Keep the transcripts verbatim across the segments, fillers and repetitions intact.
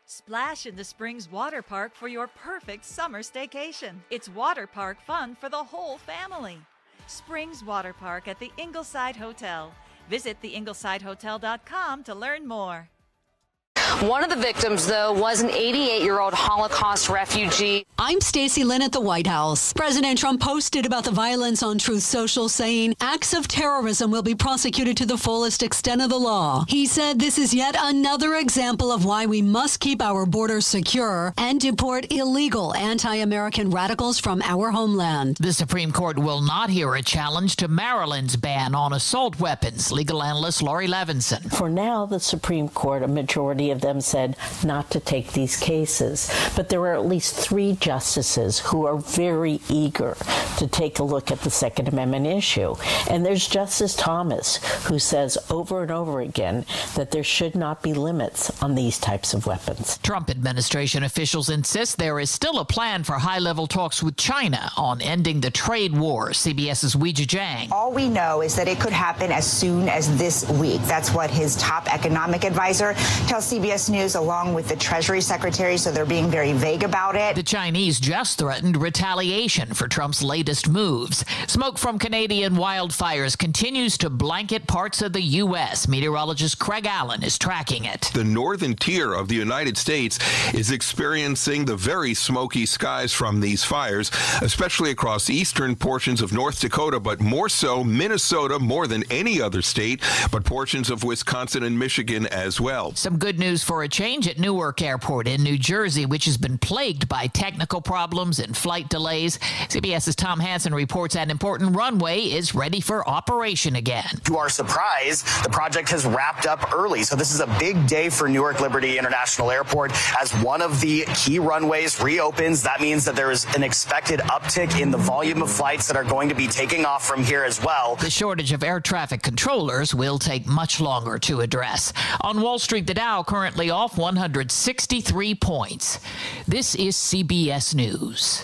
Splash into Springs Water Park for your perfect summer staycation. It's water park fun for the whole family. Springs Water Park at the Ingleside Hotel. Visit the ingleside hotel dot com to learn more. One of the victims, though, was an eighty-eight-year-old Holocaust refugee. I'm Stacey Lynn at the White House. President Trump posted about the violence on Truth Social, saying acts of terrorism will be prosecuted to the fullest extent of the law. He said this is yet another example of why we must keep our borders secure and deport illegal anti-American radicals from our homeland. The Supreme Court will not hear a challenge to Maryland's ban on assault weapons. Legal analyst Laurie Levinson. For now, the Supreme Court, a majority of them said not to take these cases. But there are at least three justices who are very eager to take a look at the Second Amendment issue. And there's Justice Thomas, who says over and over again that there should not be limits on these types of weapons. Trump administration officials insist there is still a plan for high-level talks with China on ending the trade war. CBS's Weijia Jiang. All we know is that it could happen as soon as this week. That's what his top economic advisor tells C B S News, along with the Treasury Secretary, so they're being very vague about it. The Chinese just threatened retaliation for Trump's latest moves. Smoke from Canadian wildfires continues to blanket parts of the U S. Meteorologist Craig Allen is tracking it. The northern tier of the United States is experiencing the very smoky skies from these fires, especially across eastern portions of North Dakota, but more so Minnesota more than any other state, but portions of Wisconsin and Michigan as well. Some good news for a change at Newark Airport in New Jersey, which has been plagued by technical problems and flight delays. CBS's Tom Hansen reports an important runway is ready for operation again. To our surprise, the project has wrapped up early. So this is a big day for Newark Liberty International Airport. As one of the key runways reopens, that means that there is an expected uptick in the volume of flights that are going to be taking off from here as well. The shortage of air traffic controllers will take much longer to address. On Wall Street, the Dow currently off one hundred sixty-three points. This is C B S News.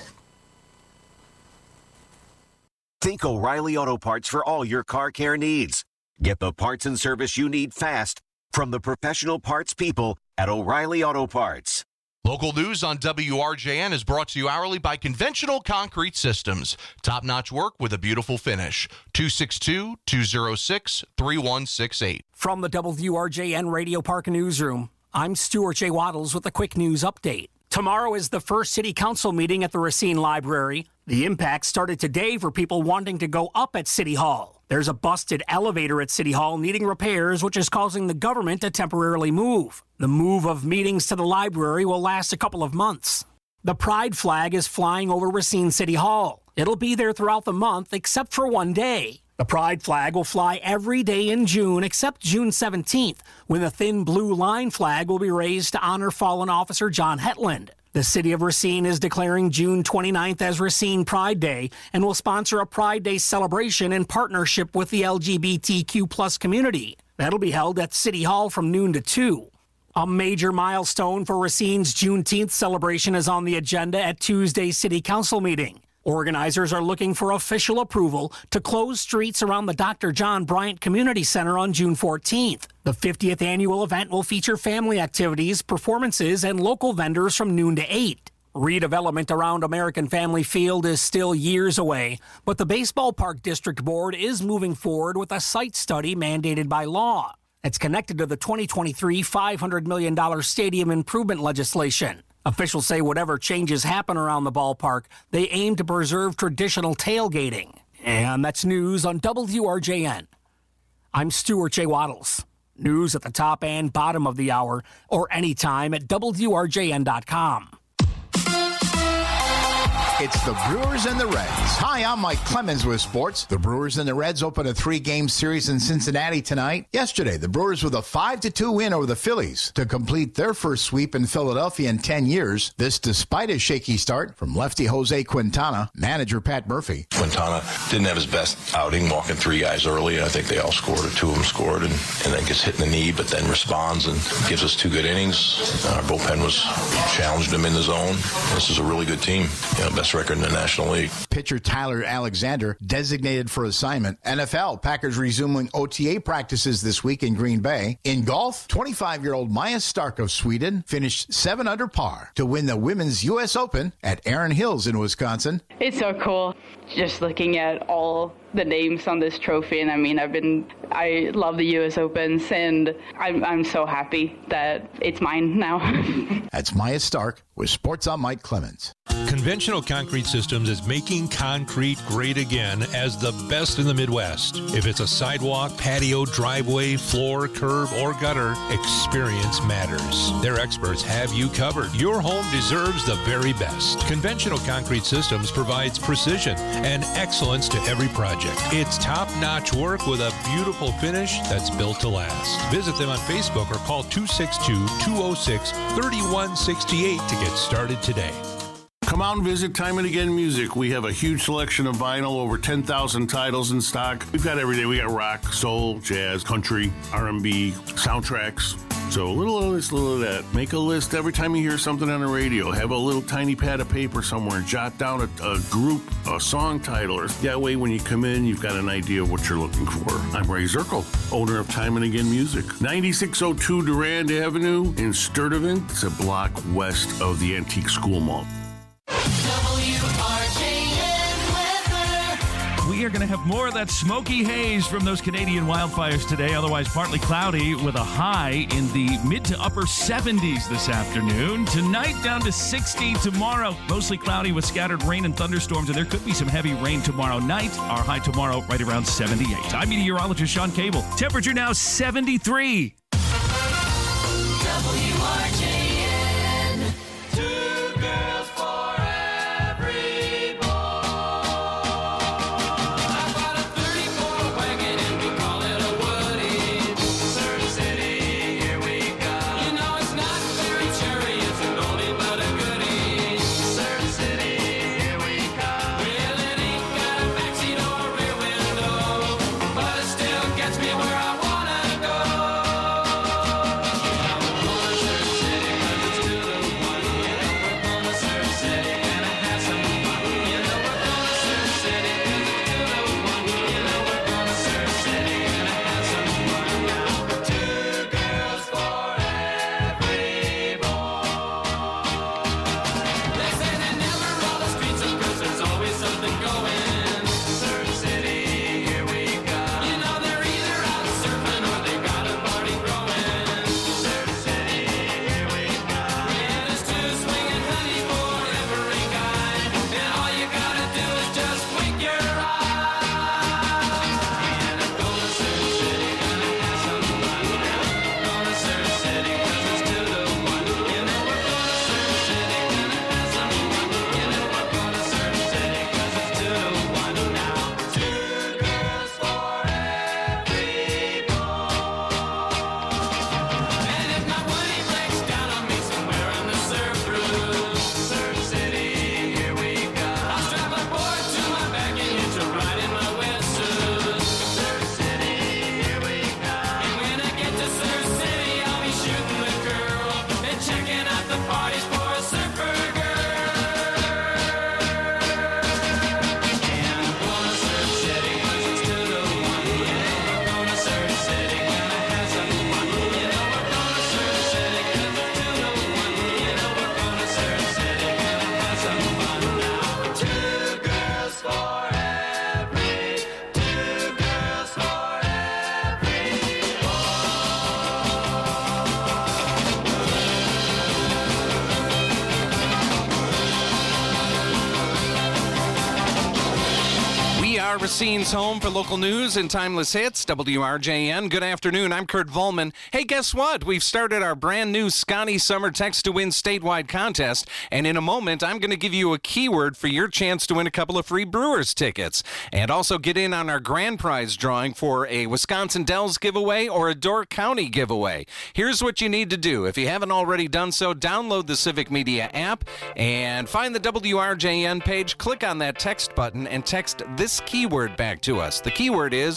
Think O'Reilly Auto Parts for all your car care needs. Get the parts and service you need fast from the professional parts people at O'Reilly Auto Parts. Local news on W R J N is brought to you hourly by Conventional Concrete Systems. Top-notch work with a beautiful finish. two six two, two oh six, three one six eight. From the W R J N Radio Park Newsroom, I'm Stuart J. Waddles with a quick news update. Tomorrow is the first City Council meeting at the Racine Library. The impact started today for people wanting to go up at City Hall. There's a busted elevator at City Hall needing repairs, which is causing the government to temporarily move. The move of meetings to the library will last a couple of months. The Pride flag is flying over Racine City Hall. It'll be there throughout the month except for one day. The Pride flag will fly every day in June except June seventeenth, when the thin blue line flag will be raised to honor fallen officer John Hetland. The city of Racine is declaring June twenty-ninth as Racine Pride Day and will sponsor a Pride Day celebration in partnership with the L G B T Q plus community. That'll be held at City Hall from noon to two. A major milestone for Racine's Juneteenth celebration is on the agenda at Tuesday's City Council meeting. Organizers are looking for official approval to close streets around the Doctor John Bryant Community Center on June fourteenth. The fiftieth annual event will feature family activities, performances, and local vendors from noon to eight. Redevelopment around American Family Field is still years away, but the Baseball Park District Board is moving forward with a site study mandated by law. It's connected to the twenty twenty-three five hundred million dollars stadium improvement legislation. Officials say whatever changes happen around the ballpark, they aim to preserve traditional tailgating. And that's news on W R J N. I'm Stuart J. Waddles. News at the top and bottom of the hour, or anytime at W R J N dot com. It's the Brewers and the Reds. Hi, I'm Mike Clemens with sports. The Brewers and the Reds open a three-game series in Cincinnati tonight. Yesterday, the Brewers with a five to two win over the Phillies to complete their first sweep in Philadelphia in ten years. This despite a shaky start from lefty Jose Quintana, manager Pat Murphy. Quintana didn't have his best outing, walking three guys early. I think they all scored, or two of them scored, and, and then gets hit in the knee, but then responds and gives us two good innings. Our bullpen was challenged him in the zone. This is a really good team. You know, best record in the National League. Pitcher Tyler Alexander designated for assignment. N F L, Packers resuming O T A practices this week in Green Bay. In golf, twenty-five-year-old Maya Stark of Sweden finished seven under par to win the Women's U S Open at Erin Hills in Wisconsin. It's so cool just looking at all the names on this trophy. And I mean, I've been, I love the U S Opens, and I'm, I'm so happy that it's mine now. That's Maya Stark with Sports on Mike Clemens. Conventional Concrete Systems is making concrete great again as the best in the Midwest. If it's a sidewalk, patio, driveway, floor, curb, or gutter, experience matters. Their experts have you covered. Your home deserves the very best. Conventional Concrete Systems provides precision and excellence to every project. It's top-notch work with a beautiful finish that's built to last. Visit them on Facebook or call two six two, two oh six, three one six eight to get started today. Come out and visit Time and Again Music. We have a huge selection of vinyl, over ten thousand titles in stock. We've got everything. We got rock, soul, jazz, country, R and B, soundtracks. So a little of this, a little of that. Make a list every time you hear something on the radio. Have a little tiny pad of paper somewhere and jot down a, a group, a song title. Or that way when you come in, you've got an idea of what you're looking for. I'm Ray Zirkle, owner of Time and Again Music. ninety-six oh two Durand Avenue in Sturtevant. It's a block west of the Antique School Mall. We are going to have more of that smoky haze from those Canadian wildfires today. Otherwise, partly cloudy with a high in the mid to upper seventies this afternoon. Tonight, down to sixty. Tomorrow, mostly cloudy with scattered rain and thunderstorms, and there could be some heavy rain tomorrow night. Our high tomorrow right around seventy-eight. I'm meteorologist Sean Cable. Temperature now seventy-three. W R J N. Two girls for every boy. I bought a thirty-four wagon and we call it a Woody. Surf City, here we go. You know it's not very cherry, it's an oldie but a goodie. Surf City, here we go. Well, it ain't got a backseat or a rear window, but it still gets me where I wanna go. Racine's home for local news and timeless hits, W R J N. Good afternoon, I'm Kurt Volman. Hey, guess what? We've started our brand new Scotty Summer Text to Win statewide contest, and in a moment, I'm going to give you a keyword for your chance to win a couple of free Brewers tickets, and also get in on our grand prize drawing for a Wisconsin Dells giveaway or a Door County giveaway. Here's what you need to do. If you haven't already done so, download the Civic Media app and find the W R J N page, click on that text button, and text this keyword back to us. The keyword is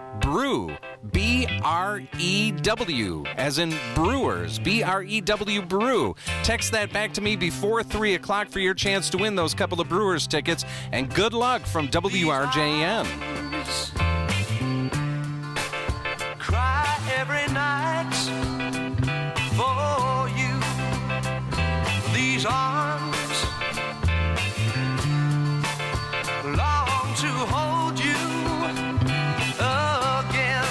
Brew, B R E W, as in Brewers, B R E W Brew. Text that back to me before three o'clock for your chance to win those couple of Brewers tickets, and good luck from W R J N. Cry every night for you. These arms long to hold you again.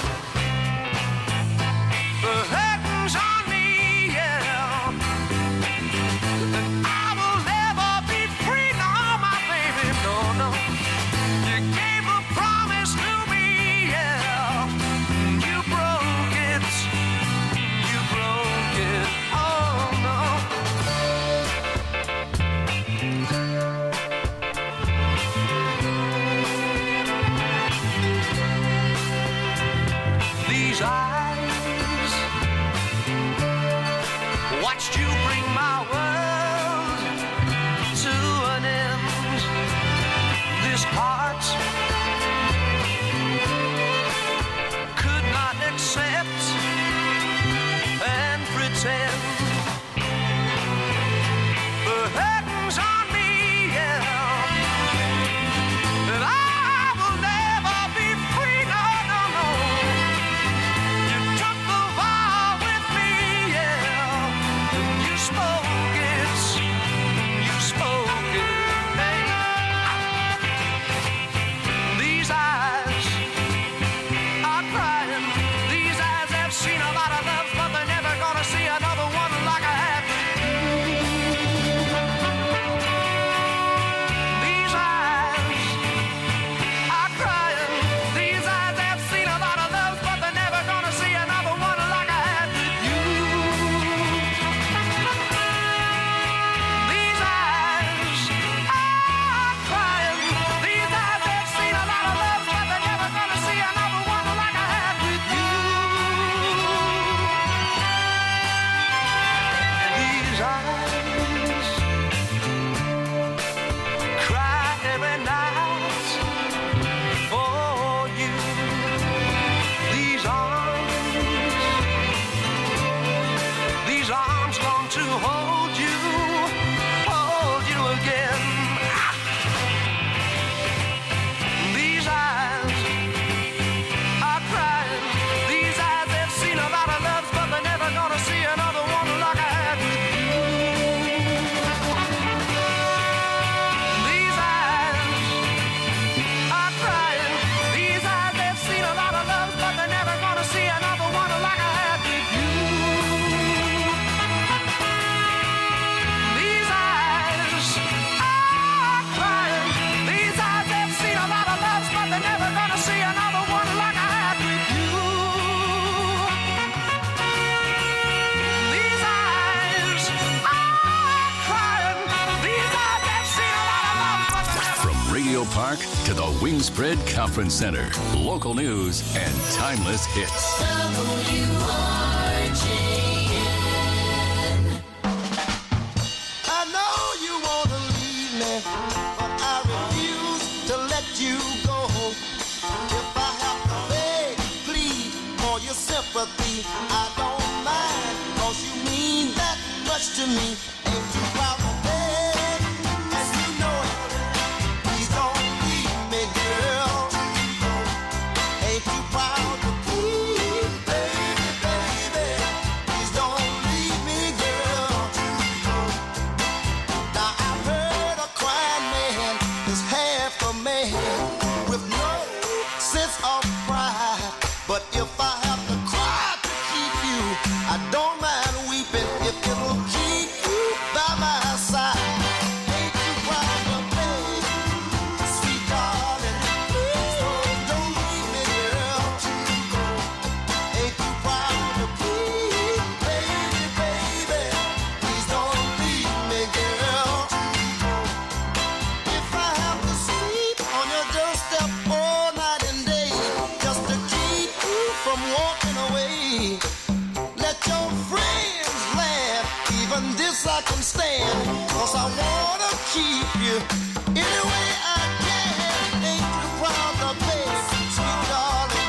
The curtains on me, yeah. And I will never be free, no, my baby, no, no. You gave a promise to me, yeah. You broke it, you broke it, oh no. These eyes watched you bring my world to an end. This heart could not accept and pretend. The curtains on me, yeah, and I will never be free, no, no, no. You took the vow with me, yeah, and you spoke it, you spoke it, baby. These eyes are crying. These eyes have seen a lot of love, but they're never gonna see another one like I have with you. These eyes are crying. These eyes have seen a lot of love, but they're never gonna see another one like I had with you. These eyes are crying. These eyes have seen a lot of love, but they're never gonna see another one like I had with you. These eyes cry every night for you. These arms, these arms long to hold you, hold you again. These eyes are crying. These eyes have seen a lot of loves, but they're never gonna see another one like I had with you. These eyes are crying. These eyes have seen a lot of loves, but they're never gonna see another one like I had with you. These eyes are crying. These eyes have seen a lot of loves, but they're never gonna see another one like I had with you. These eyes are crying. These eyes have seen a lot of love, but they're never. From Radio Park to the Wingspread Conference Center, local news and timeless hits. W R J N. I know you want to leave me, but I refuse to let you go. If I have to beg, plead for your sympathy, I don't mind, 'cause you mean that much to me. Ain't you proud to beg, and you know it. Please don't leave me, girl. Ain't you proud to plead, baby, baby? Please don't leave me, girl. Now I've heard a crying man is half a man with no sense of pride. But if I have to cry to keep you, I don't mind weeping if it'll keep you by my side. Ain't you proud to beg, sweet darling? Please don't leave me, girl. Ain't you proud to plead, baby, baby? Please don't leave me, girl. If I have to sleep on your doorstep all night and day, just to keep you from walking away, let your friends laugh. Even this I can stand, 'cause I wanna keep you any way I can. Ain't you proud to beg, sweet darling?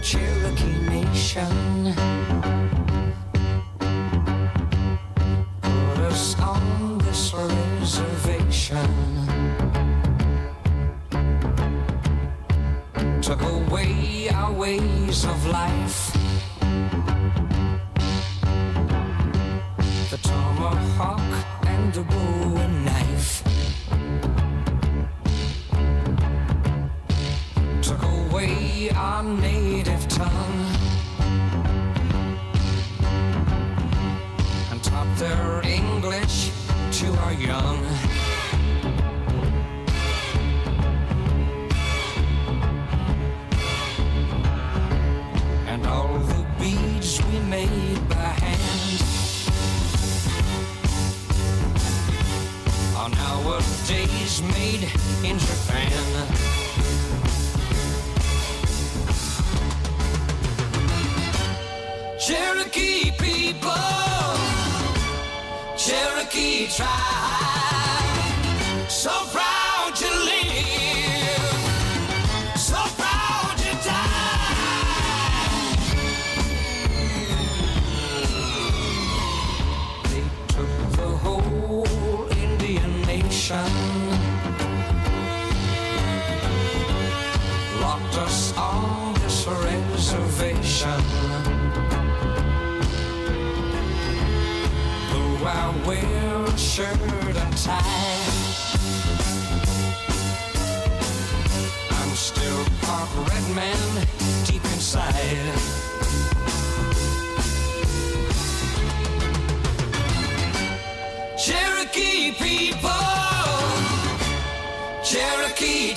Cherokee Nation. Put us on this reservation. Took away our ways of life. The tomahawk and the bow and knife. Took away our native tongue and taught their English to our young. And all the beads we made by hand are nowadays made in Japan. Cherokee people, Cherokee tribe, so proud to live, so proud to die. They took the whole Indian nation, locked us on this reservation. I wear a shirt and tie, I'm still part red man deep inside. Cherokee people, Cherokee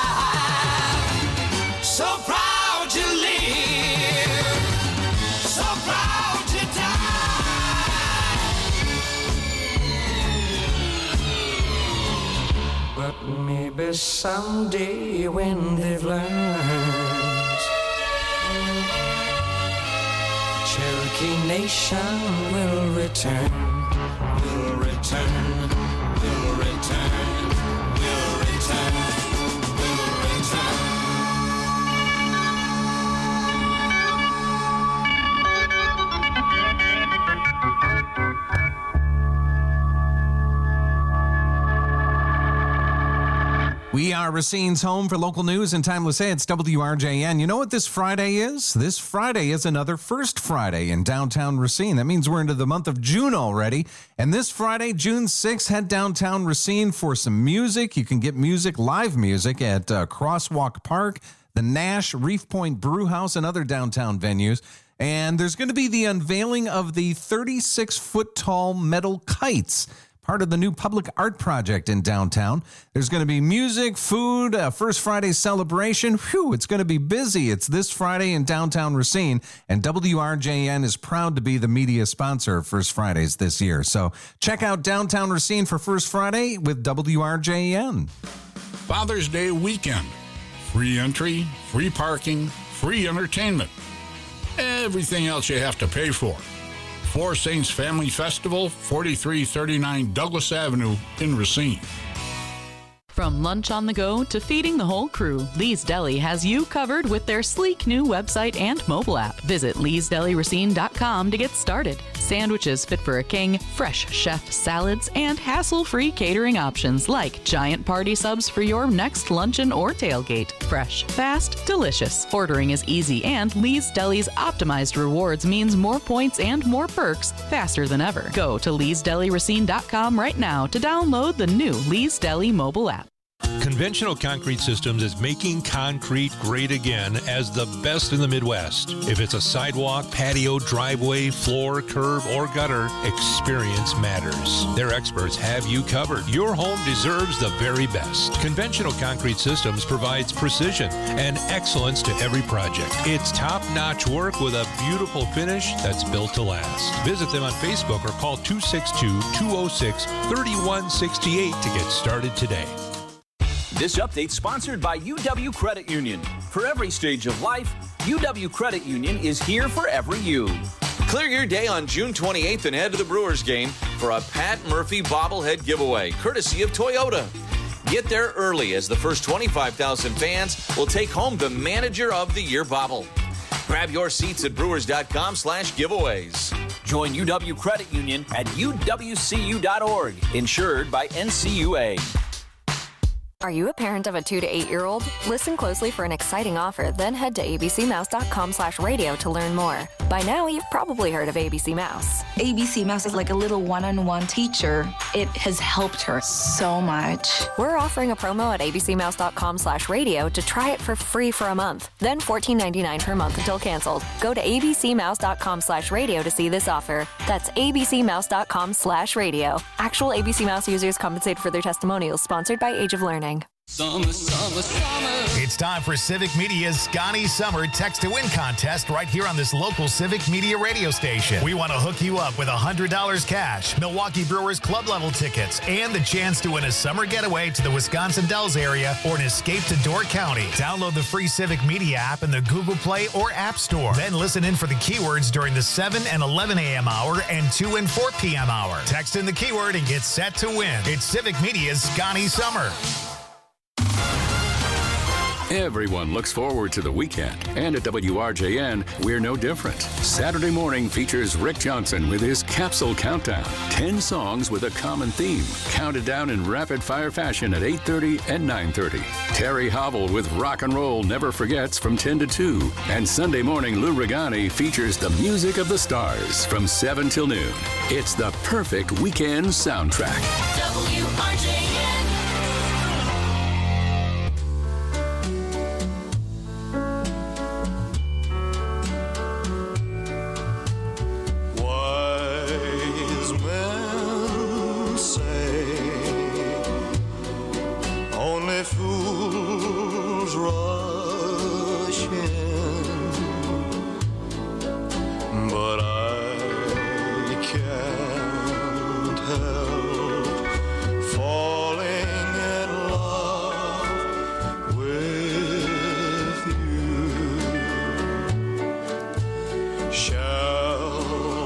tribe, so proud to live, so proud to die. But maybe someday when they've learned, Cherokee Nation will return, will return, will return, will return, will return. We are Racine's home for local news and timeless hits, W R J N. You know what this Friday is? This Friday is another First Friday in downtown Racine. That means we're into the month of June already. And this Friday, June sixth, head downtown Racine for some music. You can get music, live music, at uh, Crosswalk Park, the Nash, Reef Point Brew House, and other downtown venues. And there's going to be the unveiling of the thirty-six foot tall metal kites, part of the new public art project in downtown. There's going to be music, food, a First Friday celebration. Whew, it's going to be busy. It's this Friday in downtown Racine, and W R J N is proud to be the media sponsor of First Fridays this year. So check out downtown Racine for First Friday with W R J N. Father's Day weekend. Free entry, free parking, free entertainment. Everything else you have to pay for. Four Saints Family Festival, forty-three thirty-nine Douglas Avenue in Racine. From lunch on the go to feeding the whole crew, Lee's Deli has you covered with their sleek new website and mobile app. Visit lees deli racine dot com to get started. Sandwiches fit for a king, fresh chef salads, and hassle-free catering options like giant party subs for your next luncheon or tailgate. Fresh, fast, delicious. Ordering is easy, and Lee's Deli's optimized rewards means more points and more perks faster than ever. Go to lees deli racine dot com right now to download the new Lee's Deli mobile app. Conventional Concrete Systems is making concrete great again as the best in the Midwest. If it's a sidewalk, patio, driveway, floor, curb, or gutter, experience matters. Their experts have you covered. Your home deserves the very best. Conventional Concrete Systems provides precision and excellence to every project. It's top-notch work with a beautiful finish that's built to last. Visit them on Facebook or call two six two, two oh six, three one six eight to get started today. This update sponsored by U W Credit Union. For every stage of life, U W Credit Union is here for every you. Clear your day on June twenty-eighth and head to the Brewers game for a Pat Murphy bobblehead giveaway, courtesy of Toyota. Get there early as the first twenty-five thousand fans will take home the Manager of the Year bobble. Grab your seats at brewers.com slash giveaways. Join U W Credit Union at U W C U dot org. Insured by N C U A. Are you a parent of a two to eight year old? Listen closely for an exciting offer, then head to abcmouse.com slash radio to learn more. By now, you've probably heard of A B C Mouse. A B C Mouse is like a little one-on-one teacher. It has helped her so much. We're offering a promo at abcmouse.com slash radio to try it for free for a month, then fourteen ninety-nine per month until canceled. Go to abcmouse.com slash radio to see this offer. That's abcmouse.com slash radio. Actual A B C Mouse users compensated for their testimonials, sponsored by Age of Learning. Summer, summer, summer. It's time for Civic Media's Scotty Summer Text to Win contest right here on this local Civic Media radio station. We want to hook you up with one hundred dollars cash, Milwaukee Brewers club level tickets, and the chance to win a summer getaway to the Wisconsin Dells area or an escape to Door County. Download the free Civic Media app in the Google Play or App Store. Then listen in for the keywords during the seven and eleven a.m. hour and two and four p.m. hour. Text in the keyword and get set to win. It's Civic Media's Scotty Summer. Everyone looks forward to the weekend, and at W R J N, we're no different. Saturday morning features Rick Johnson with his Capsule Countdown. Ten songs with a common theme, counted down in rapid-fire fashion at eight thirty and nine thirty. Terry Hobble with Rock and Roll Never Forgets from ten to two. And Sunday morning, Lou Regani features the music of the stars from seven till noon. It's the perfect weekend soundtrack. W R J N. Fools rush in, but I can't help falling in love with you. Shall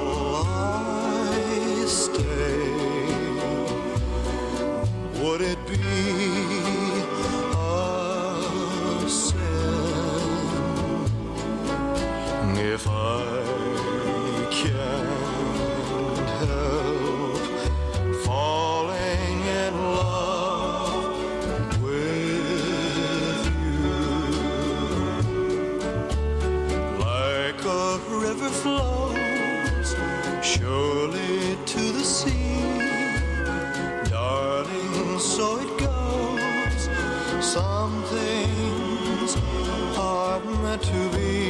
I stay? Would it be if I can't help falling in love with you? Like a river flows surely to the sea, darling, so it goes. Some things are meant to be.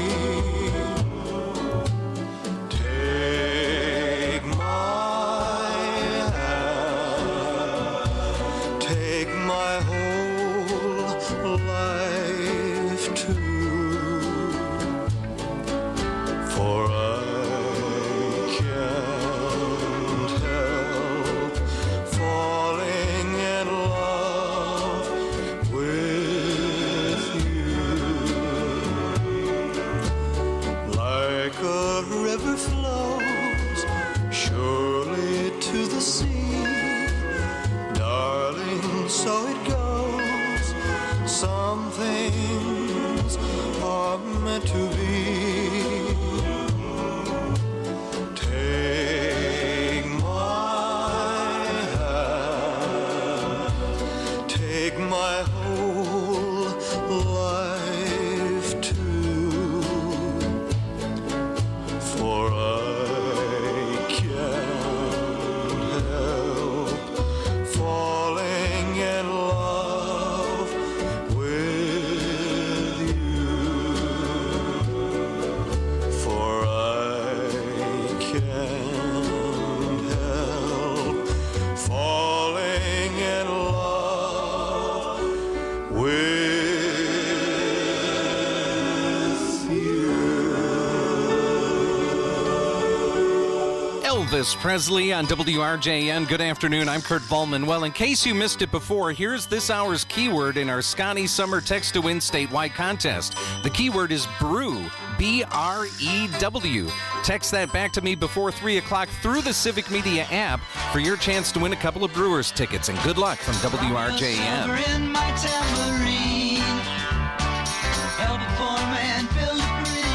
Elvis Presley on W R J N. Good afternoon. I'm Kurt Volman. Well, in case you missed it before, here's this hour's keyword in our Scotty Summer Text to Win statewide contest. The keyword is brew, B R E W. Text that back to me before three o'clock through the Civic Media app for your chance to win a couple of Brewers tickets. And good luck from W R J N.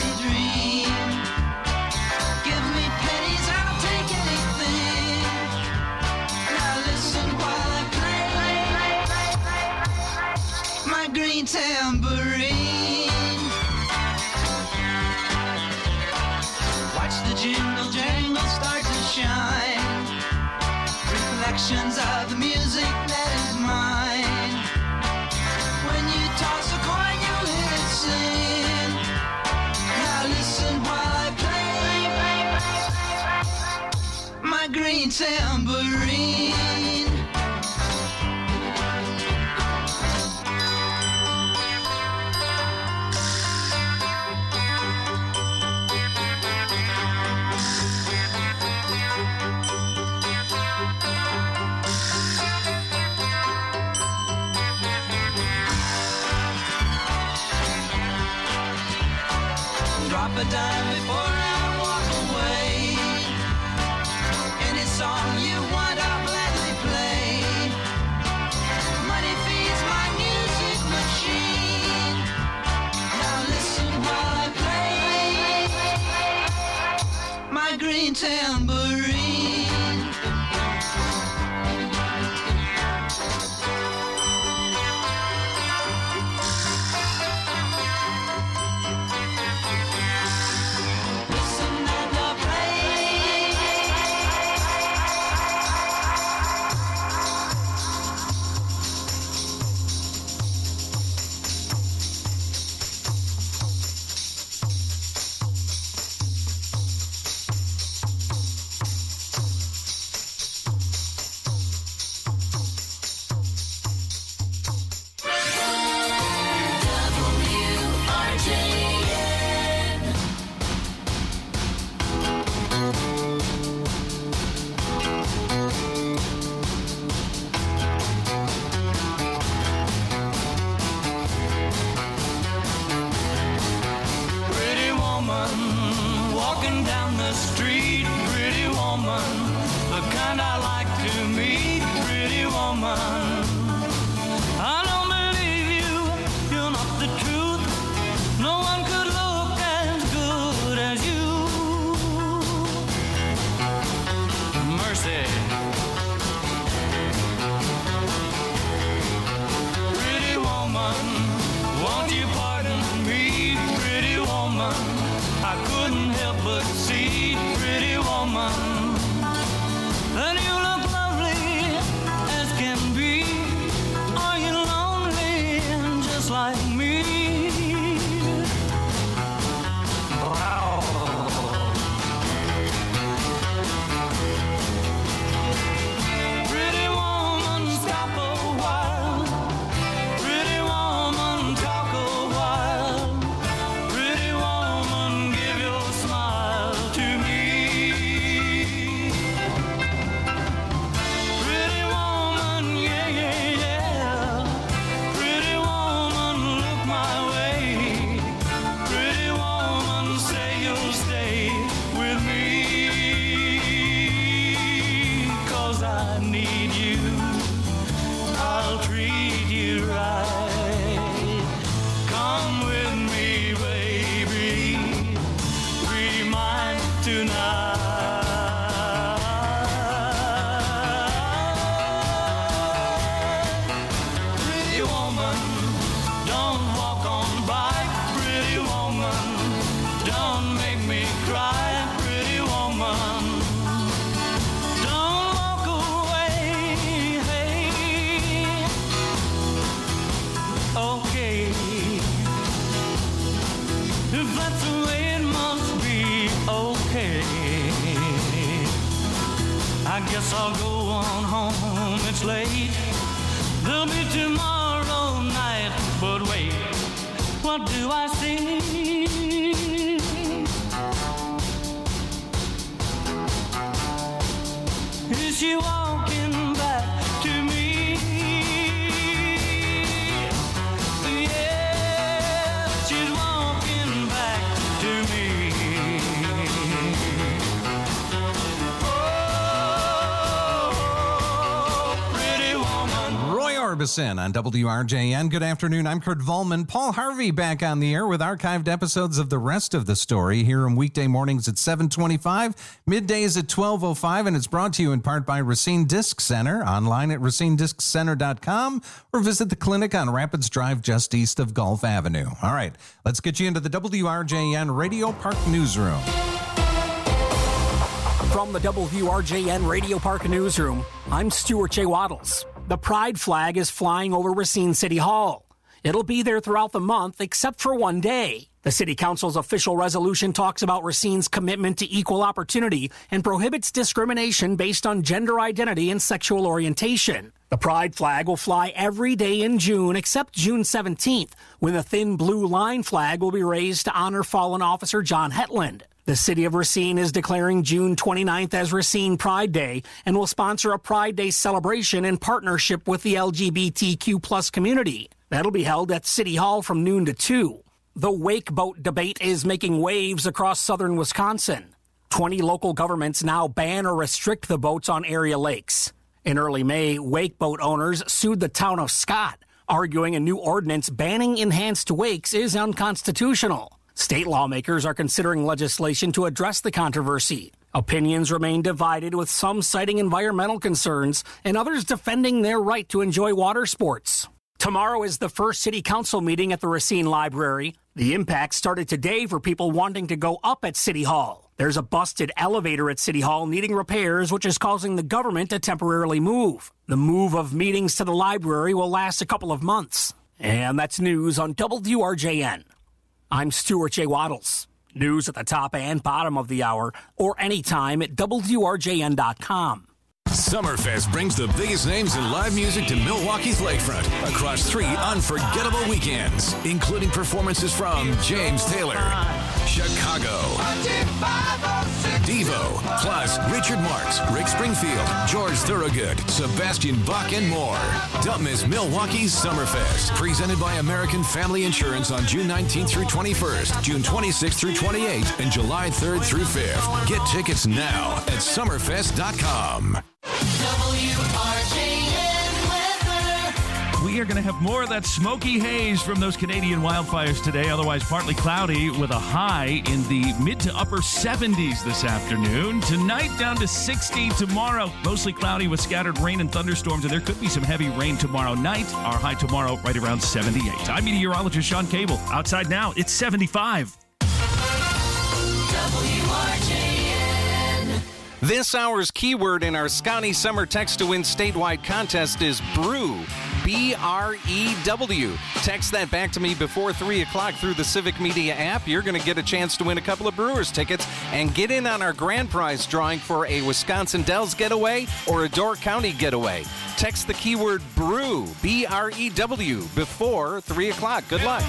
tambourine. Watch the jingle jangle start to shine. Reflections of the music that is mine. When you toss a coin, you hear it sing. Now listen while I play my green tambourine. Drop a dime before I walk away. Any song you want, I'll gladly play. Money feeds my music machine. Now listen while I play my green tambourine. Pretty woman, walking down the street. Pretty woman, the kind I like to meet. Pretty woman, I don't believe you, you're not the truth. No one could look as good as you. Mercy. Pretty woman, won't you pardon me? Pretty woman, I couldn't help but see. Pretty woman, and you look lovely as can be. Are you lonely just like me? Wow. Pretty woman, stop a while. Pretty woman, talk a while. Pretty woman, give your smile to me. Pretty woman, yeah, yeah, yeah. Pretty woman, look my way. Pretty woman, say you'll stay with me. 'Cause I need you. I'll treat you right. Come with me, baby. Be mine tonight. Pretty woman, don't walk on by. Pretty woman, don't make me cry. Pretty woman, don't walk away. Hey. Okay, if that's the way it must be, okay. I guess I'll go on home, it's late. There'll be tomorrow night, but wait, what do I see? Is she walking back to me? Yeah, she's walking back to me. Oh, pretty woman. Roy Orbison Barbicin on W R J N. Good afternoon. I'm Kurt Volman. Paul Harvey back on the air with archived episodes of the rest of the story here on weekday mornings at seven twenty-five, middays at twelve oh five, and it's brought to you in part by Racine Disc Center, online at racine disc center dot com, or visit the clinic on Rapids Drive just east of Gulf Avenue. All right, let's get you into the W R J N Radio Park Newsroom. From the W R J N Radio Park Newsroom, I'm Stuart J. Waddles. The Pride flag is flying over Racine City Hall. It'll be there throughout the month, except for one day. The City Council's official resolution talks about Racine's commitment to equal opportunity and prohibits discrimination based on gender identity and sexual orientation. The Pride flag will fly every day in June except June seventeenth, when the thin blue line flag will be raised to honor fallen officer John Hetland. The city of Racine is declaring June twenty-ninth as Racine Pride Day and will sponsor a Pride Day celebration in partnership with the L G B T Q plus community. That'll be held at City Hall from noon to two. The wake boat debate is making waves across southern Wisconsin. twenty local governments now ban or restrict the boats on area lakes. In early May, wake boat owners sued the town of Scott, arguing a new ordinance banning enhanced wakes is unconstitutional. State lawmakers are considering legislation to address the controversy. Opinions remain divided, with some citing environmental concerns and others defending their right to enjoy water sports. Tomorrow is the first city council meeting at the Racine Library. The impact started today for people wanting to go up at City Hall. There's a busted elevator at City Hall needing repairs, which is causing the government to temporarily move. The move of meetings to the library will last a couple of months. And that's news on W R J N. I'm Stuart J. Waddles. News at the top and bottom of the hour, or anytime at W R J N dot com. Summerfest brings the biggest names in live music to Milwaukee's lakefront across three unforgettable weekends, including performances from James Taylor, Chicago, Devo, plus Richard Marx, Rick Springfield, George Thorogood, Sebastian Bach, and more. Don't miss Milwaukee's Summerfest, presented by American Family Insurance on June nineteenth through twenty-first, June twenty-sixth through twenty-eighth, and July third through fifth. Get tickets now at summerfest dot com. W R J N weather. We are going to have more of that smoky haze from those Canadian wildfires today. Otherwise, partly cloudy with a high in the mid to upper seventies this afternoon. Tonight, down to sixty. Tomorrow, mostly cloudy with scattered rain and thunderstorms, and there could be some heavy rain tomorrow night. Our high tomorrow right around seventy-eight. I'm meteorologist Sean Cable. Outside now, it's seventy-five. W R J N. This hour's keyword in our Scotty Summer Text to Win statewide contest is brew. B R E W. Text that back to me before three o'clock through the Civic Media app. You're going to get a chance to win a couple of Brewers tickets and get in on our grand prize drawing for a Wisconsin Dells getaway or a Door County getaway. Text the keyword brew, B R E W, before three o'clock. Good luck.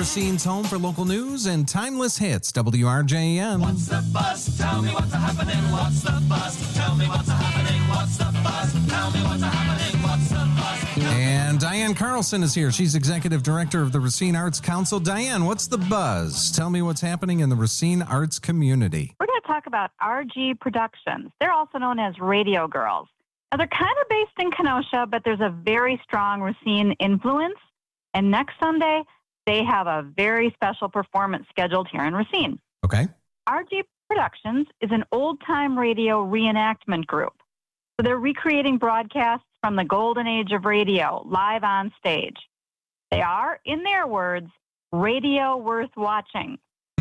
Racine's home for local news and timeless hits, W R J N. What's the buzz? Tell me what's happening. What's the buzz? Tell me what's happening. What's the buzz? Tell me what's happening. What's the buzz? And Diane Carlson is here. She's Executive Director of the Racine Arts Council. Diane, what's the buzz? Tell me what's happening in the Racine arts community. We're going to talk about R G Productions. They're also known as Radio Girls. Now, they're kind of based in Kenosha, but there's a very strong Racine influence. And next Sunday, they have a very special performance scheduled here in Racine. Okay. R G Productions is an old-time radio reenactment group. So they're recreating broadcasts from the golden age of radio, live on stage. They are, in their words, radio worth watching.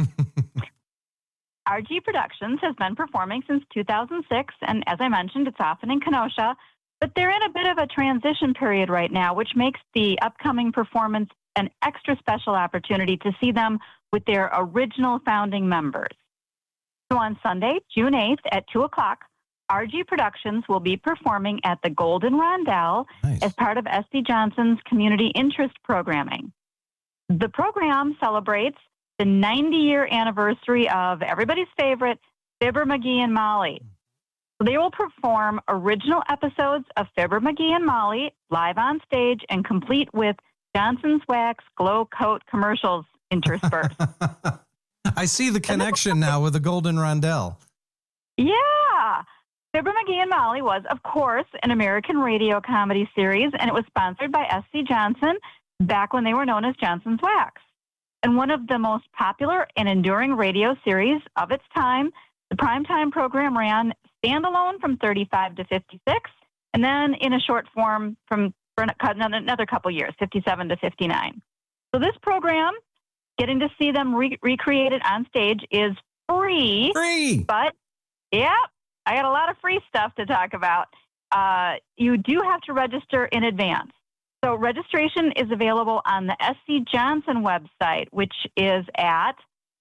R G Productions has been performing since two thousand six, and as I mentioned, it's often in Kenosha, but they're in a bit of a transition period right now, which makes the upcoming performance an extra special opportunity to see them with their original founding members. So on Sunday, June eighth at two o'clock, R G Productions will be performing at the Golden Rondelle nice. as part of S C Johnson's community interest programming. The program celebrates the ninety-year anniversary of everybody's favorite, Fibber McGee and Molly. They will perform original episodes of Fibber McGee and Molly live on stage and complete with Johnson's Wax Glow Coat commercials interspersed. I see the connection now with the Golden Rondelle. Yeah. Fibber McGee and Molly was, of course, an American radio comedy series, and it was sponsored by S C Johnson back when they were known as Johnson's Wax. And one of the most popular and enduring radio series of its time, the primetime program ran standalone from thirty-five to fifty-six, and then in a short form from for another, another couple years, fifty-seven to fifty-nine. So this program, getting to see them re- recreated on stage, is free. Free! But, yeah, I got a lot of free stuff to talk about. Uh, you do have to register in advance. So registration is available on the S C Johnson website, which is at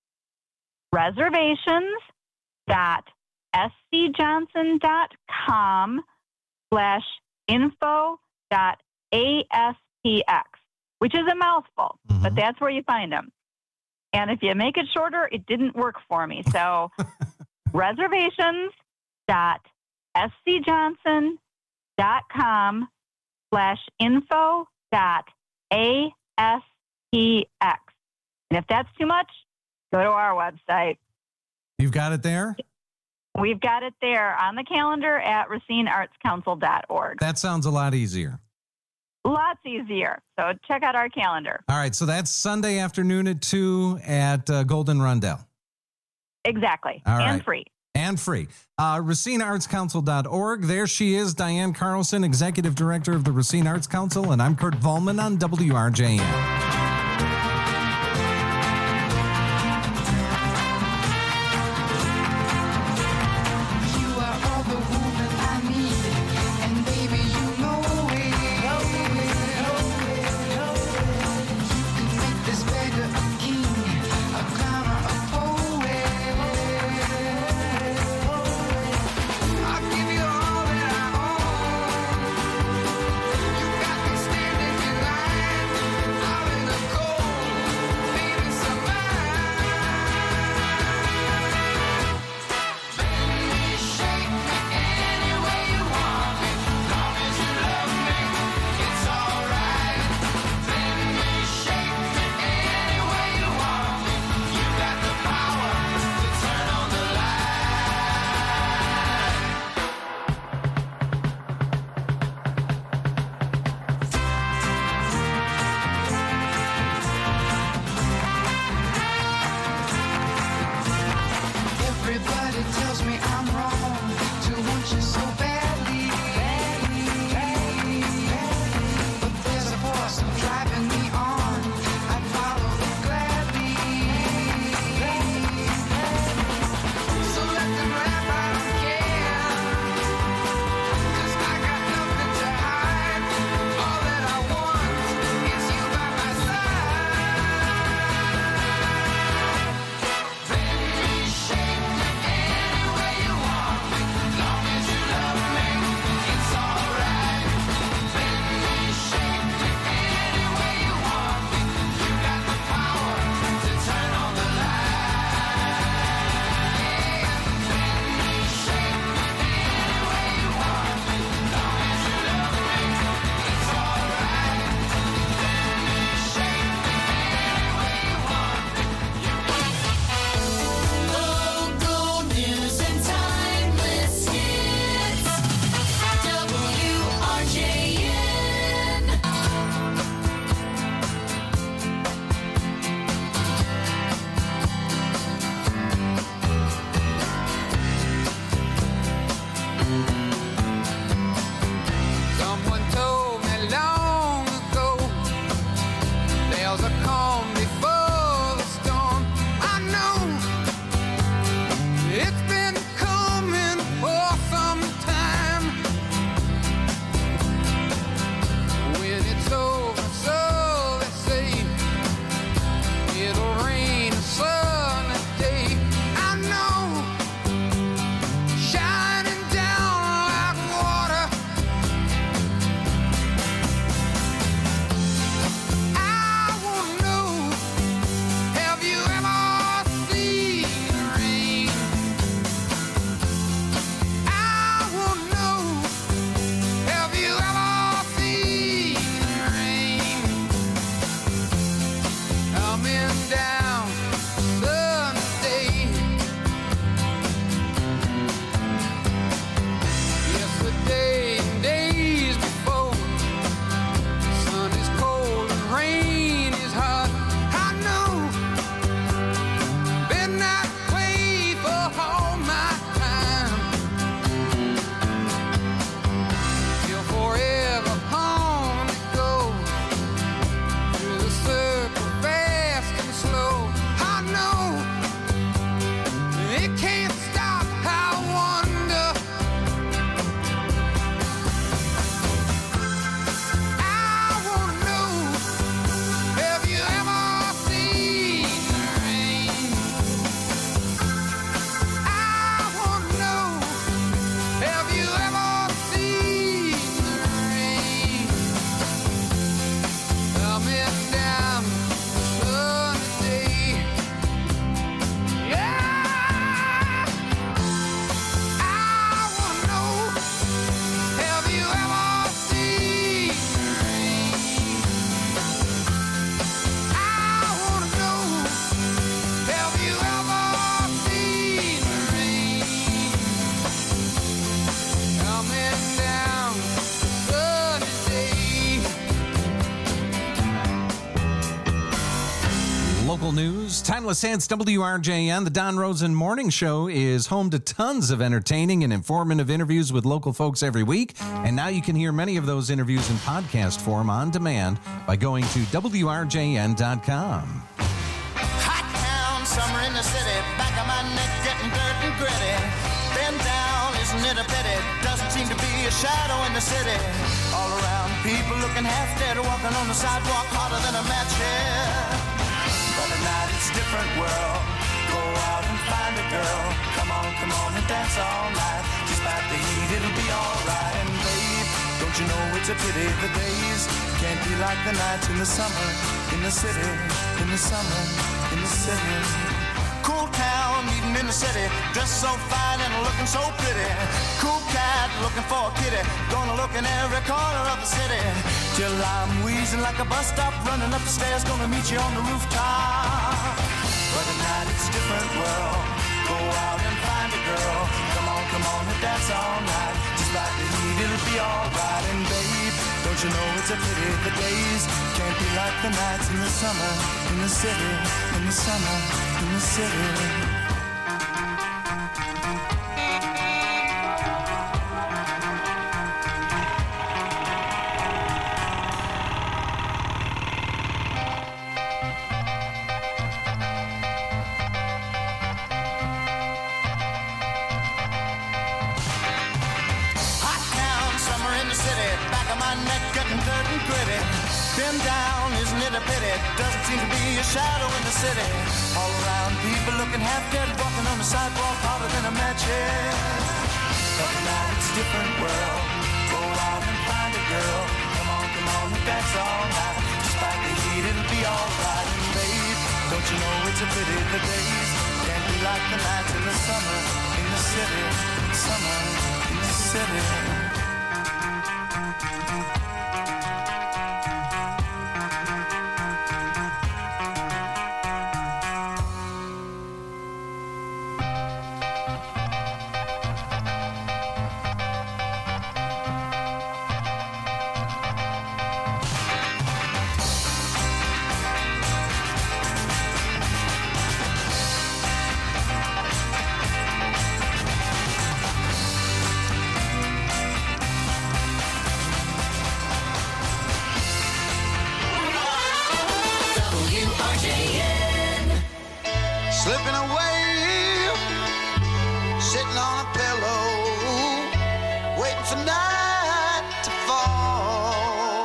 reservations.scjohnson.com slash info dot ASPX, which is a mouthful, mm-hmm. but that's where you find them. And if you make it shorter, it didn't work for me. So reservations.scjohnson.com slash info dot ASPX. And if that's too much, go to our website. You've got it there? We've got it there on the calendar at racine arts council dot org. That sounds a lot easier. Lots easier. So check out our calendar. All right. So that's Sunday afternoon at two at uh, Golden Rondelle. Exactly. All and right. free. And free. Uh, racine arts council dot org. There she is, Diane Carlson, Executive Director of the Racine Arts Council, and I'm Kurt Volman on W R J N. Standing in line, I local news. Timeless Hits, W R J N. The Don Rosen Morning Show is home to tons of entertaining and informative interviews with local folks every week. And now you can hear many of those interviews in podcast form on demand by going to W R J N dot com. Hot town, summer in the city, back of my neck getting dirt and gritty. Been down, isn't it a pity? Doesn't seem to be a shadow in the city. All around, people looking half dead, walking on the sidewalk harder than a match here. But at night it's a different world. Go out and find a girl. Come on, come on and dance all night. Despite the heat, it'll be alright. And babe, don't you know it's a pity the days can't be like the nights in the summer, in the city, in the summer, in the city. Cool town, meeting in the city, dressed so fine and looking so pretty. Cool cat, looking for a kitty, gonna look in every corner of the city. Till I'm wheezing like a bus stop, running up the stairs, gonna meet you on the rooftop. But at night it's a different world. Go out and find a girl. Come on, come on and dance all night. Just like the heat, it'll be alright. And babe, don't you know it's a pity the days can't be like the nights in the summer, in the city, in the summer, in the city. Been down, isn't it a pity? Doesn't seem to be a shadow in the city. All around, people looking half dead, walking on the sidewalk harder than a match head. But now it's a different world. Go out and find a girl. Come on, come on and dance all night. Despite the heat, it'll be alright. And babe, don't you know it's a pity the days can't be like the nights in the summer, in the city, summer, in the city. Slipping away, sitting on a pillow, waiting for night to fall.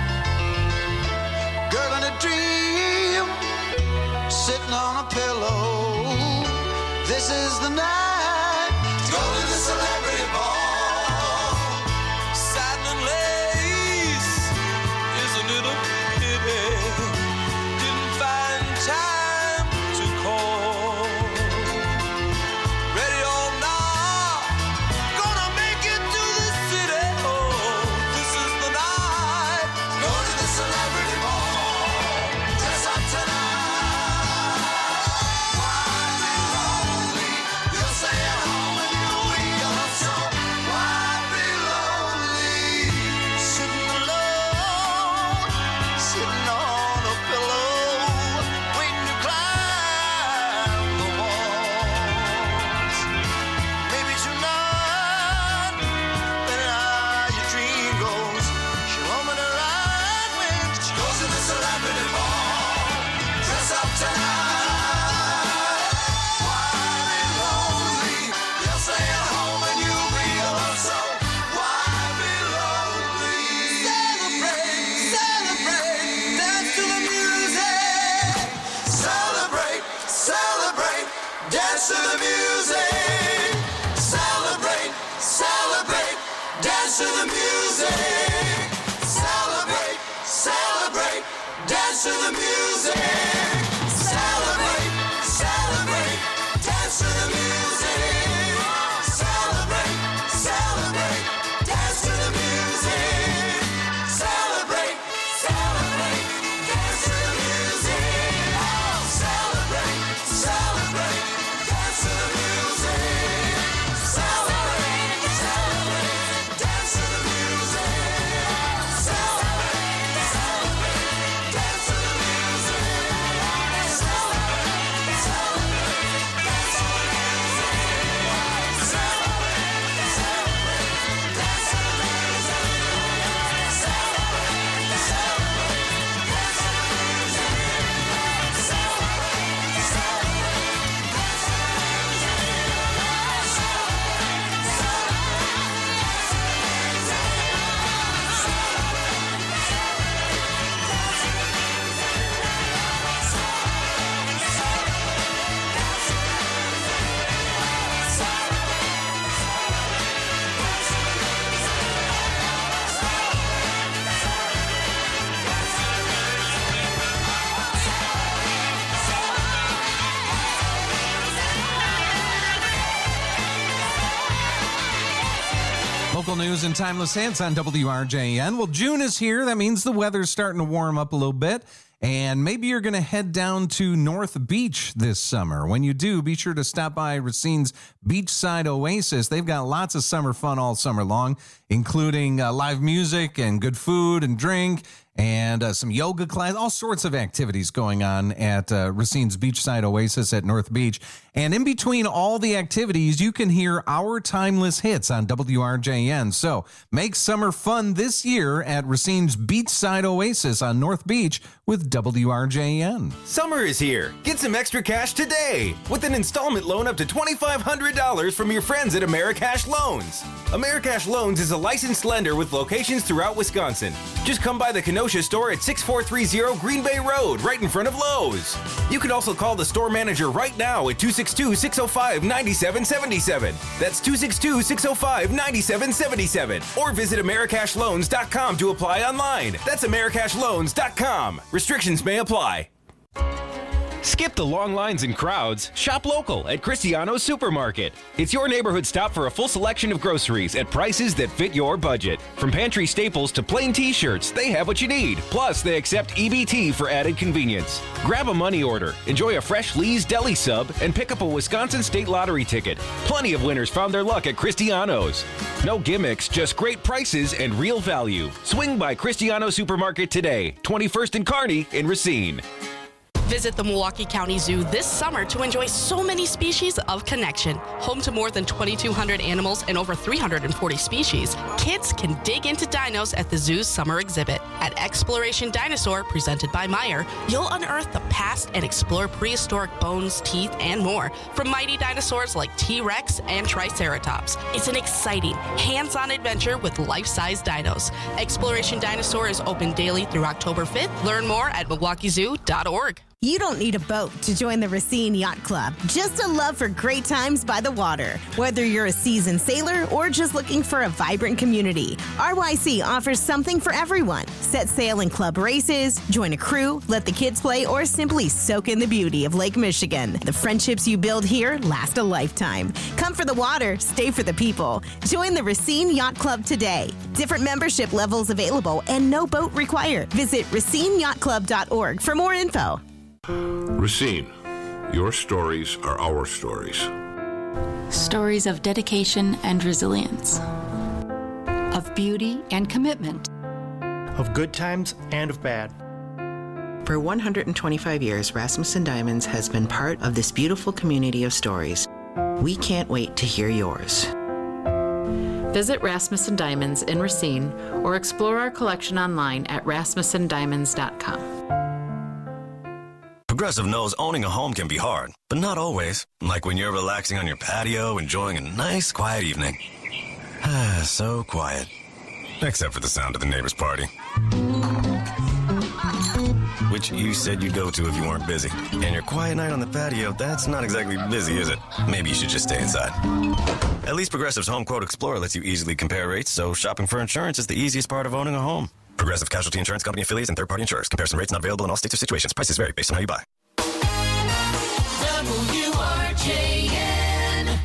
Girl in a dream, sitting on a pillow. This is the night to go to the celebrity ball. Satin and lace, isn't it a pity? Didn't find time. To the music, celebrate, celebrate, dance to the music, celebrate, celebrate, dance to the music, celebrate, celebrate, dance to the music, celebrate, celebrate, dance to the music, celebrate, celebrate, dance to the music, celebrate, celebrate, dance to the music. local news and timeless hits on W R J N. Well, June is here. That means the weather's starting to warm up a little bit. And maybe you're going to head down to North Beach this summer. When you do, be sure to stop by Racine's Beachside Oasis. They've got lots of summer fun all summer long, including uh, live music and good food and drink and uh, some yoga class, all sorts of activities going on at uh, Racine's Beachside Oasis at North Beach. And in between all the activities, you can hear our timeless hits on W R J N. So make summer fun this year at Racine's Beachside Oasis on North Beach with W R J N. Summer is here. Get some extra cash today with an installment loan up to twenty-five hundred dollars from your friends at Americash Loans. Americash Loans is a licensed lender with locations throughout Wisconsin. Just come by the Kenosha store at six four three zero Green Bay Road, right in front of Lowe's. You can also call the store manager right now at two six two, six oh five, nine seven seven seven. That's two six two, six oh five, nine seven seven seven. Or visit Americash Loans dot com to apply online. That's Americash Loans dot com. Restrictions may apply. Skip the long lines and crowds. Shop local at Cristiano's Supermarket. It's your neighborhood stop for a full selection of groceries at prices that fit your budget. From pantry staples to plain t-shirts, they have what you need. Plus, they accept E B T for added convenience. Grab a money order, enjoy a fresh Lee's Deli sub, and pick up a Wisconsin State Lottery ticket. Plenty of winners found their luck at Cristiano's. No gimmicks, just great prices and real value. Swing by Cristiano's Supermarket today, twenty-first and Kearney in Racine. Visit the Milwaukee County Zoo this summer to enjoy so many species of connection. Home to more than twenty-two hundred animals and over three hundred forty species, kids can dig into dinos at the zoo's summer exhibit. At Exploration Dinosaur, presented by Meyer, you'll unearth the past and explore prehistoric bones, teeth, and more from mighty dinosaurs like T-Rex and Triceratops. It's an exciting, hands-on adventure with life-size dinos. Exploration Dinosaur is open daily through October fifth. Learn more at milwaukee zoo dot org. You don't need a boat to join the Racine Yacht Club, just a love for great times by the water. Whether you're a seasoned sailor or just looking for a vibrant community, R Y C offers something for everyone. Set sail in club races, join a crew, let the kids play, or simply soak in the beauty of Lake Michigan. The friendships you build here last a lifetime. Come for the water, stay for the people. Join the Racine Yacht Club today. Different membership levels available and no boat required. Visit racine yacht club dot org for more info. Racine, your stories are our stories. Stories of dedication and resilience, of beauty and commitment, of good times and of bad. For one hundred twenty-five years, Rasmussen Diamonds has been part of this beautiful community of stories. We can't wait to hear yours. Visit Rasmussen Diamonds in Racine or explore our collection online at rasmussen diamonds dot com. Progressive knows owning a home can be hard, but not always. Like when you're relaxing on your patio, enjoying a nice, quiet evening. So quiet. Except for the sound of the neighbor's party. Which you said you'd go to if you weren't busy. And your quiet night on the patio, that's not exactly busy, is it? Maybe you should just stay inside. At least Progressive's Home Quote Explorer lets you easily compare rates, so shopping for insurance is the easiest part of owning a home. Progressive Casualty Insurance Company affiliates and third-party insurers. Comparison rates not available in all states or situations. Prices vary based on how you buy. W R J N.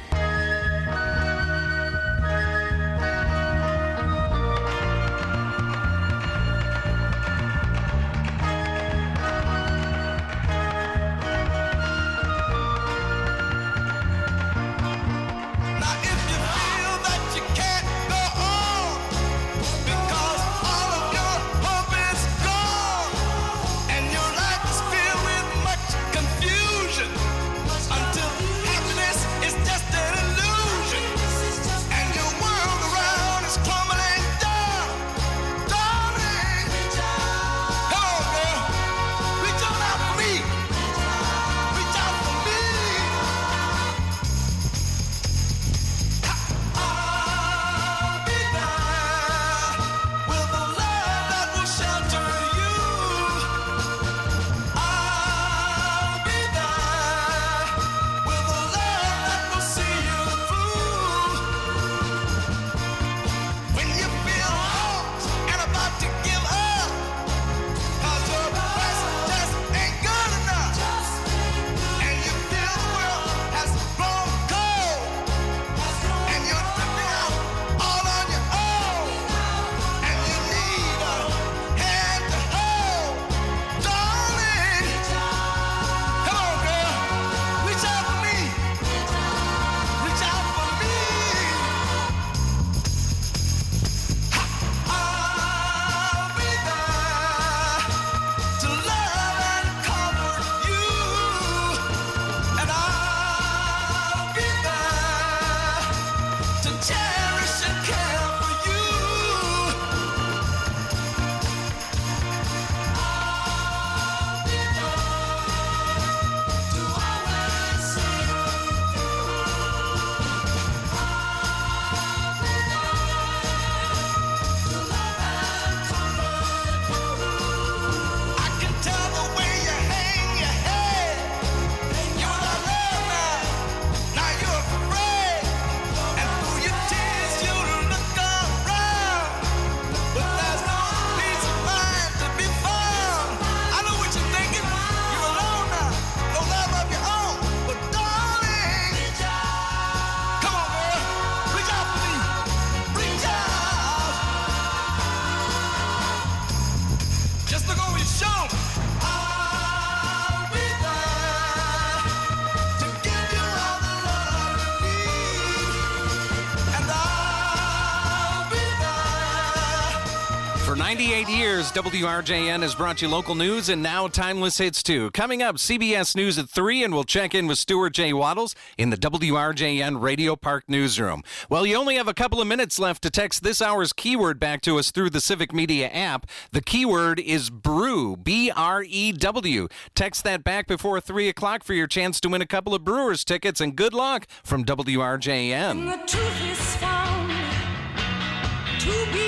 Just look over your shoulder. I'll be there to give you all the love you need. And I'll be there. For ninety-eight years, W R J N has brought you local news and now timeless hits too. Coming up, C B S News at three, and we'll check in with Stuart J. Waddles in the W R J N Radio Park newsroom. Well, you only have a couple of minutes left to text this hour's keyword back to us through the Civic Media app. The keyword is brew, B R E W. Text that back before three o'clock for your chance to win a couple of Brewers tickets, and good luck from W R J N. The truth is found to be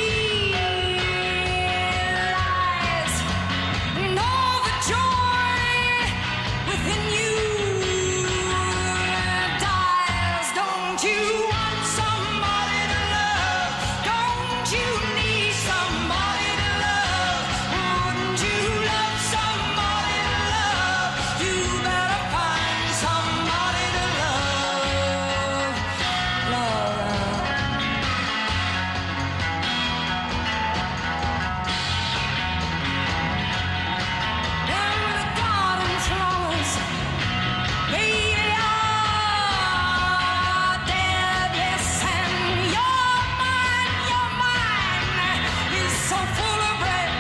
lies, and all the joy within you dies. Don't you want somebody to love? Don't you need somebody to love? Wouldn't you love somebody to love? You better find somebody to love. Love. When the garden flowers they are dead, yes, and your mind, your mind is so full of red.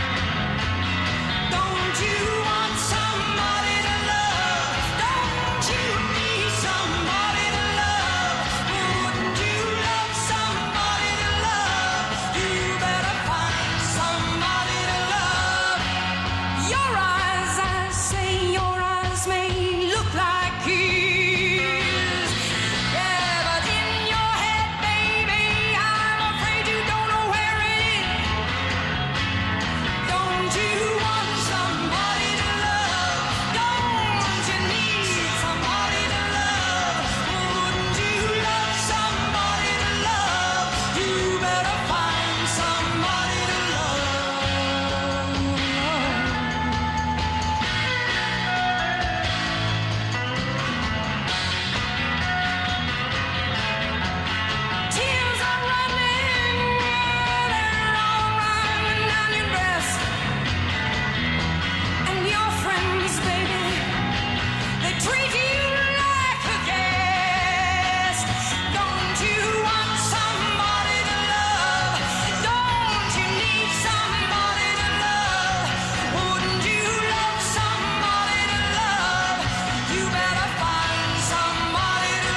Don't you want somebody to love? Don't you need somebody to love? Wouldn't you love somebody to love? You better find somebody to love. Your eyes, I say, your eyes may look like his. Yeah, but in your head, baby, I'm afraid you don't know where it is. Don't you want somebody to love? Don't you need somebody to love? Wouldn't you love somebody to love? You better find somebody to love. Tears are running, they're all running down your breast. And your friends, baby, they treat you like a guest. Don't you want somebody to love? Don't you need somebody to love? Wouldn't you love somebody to love? You better find somebody to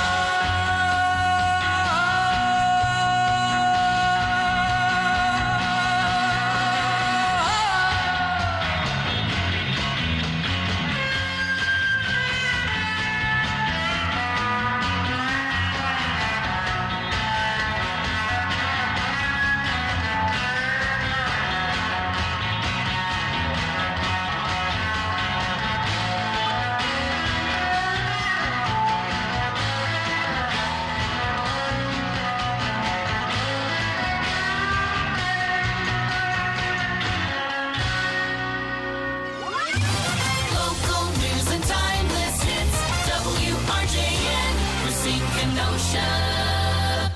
Local news and timeless hits. W R J N, Racine, Kenosha.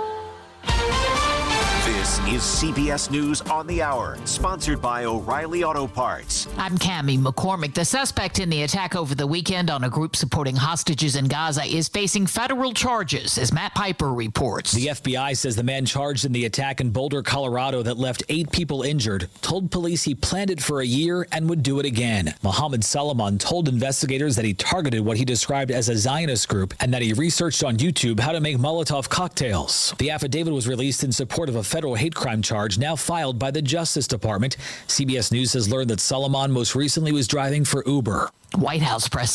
This is C B S News on the Hour, sponsored by O'Reilly Auto Parts. I'm Cammie McCormick. The suspect in the attack over the weekend on a group supporting hostages in Gaza is facing federal charges, as Matt Piper reports. The F B I says the man charged in the attack in Boulder, Colorado that left eight people injured told police he planned it for a year and would do it again. Mohammed Salman told investigators that he targeted what he described as a Zionist group and that he researched on YouTube how to make Molotov cocktails. The affidavit was released in support of a federal hate crime charge now filed by the Justice Department. C B S News has learned that Salman most recently was driving for Uber. White House press